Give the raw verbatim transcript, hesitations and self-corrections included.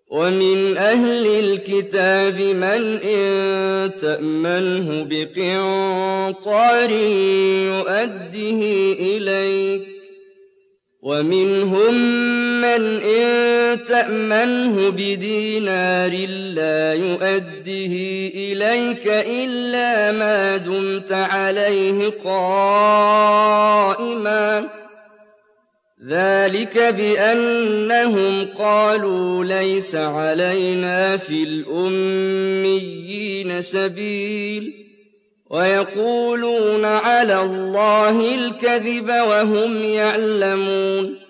وَمِنْ أَهْلِ الْكِتَابِ مَنْ إِن تَأْمَنْهُ بِقِنطَارٍ يُؤَدِّهِ إِلَيْكَ وَمِنْهُم مَّنْ إِن تَأْمَنْهُ بِدِينَارٍ لَّا يُؤَدِّهِ إِلَيْكَ إِلَّا مَا دُمْتَ عَلَيْهِ قَائِمًا ۗ ذَلِكَ بِأَنَّهُمْ قَالُوا لَيْسَ عَلَيْنَا فِي الْأُمِّيِّينَ سَبِيلٌ وَيَقُولُونَ عَلَى اللَّهِ الْكَذِبَ وَهُمْ يَعْلَمُونَ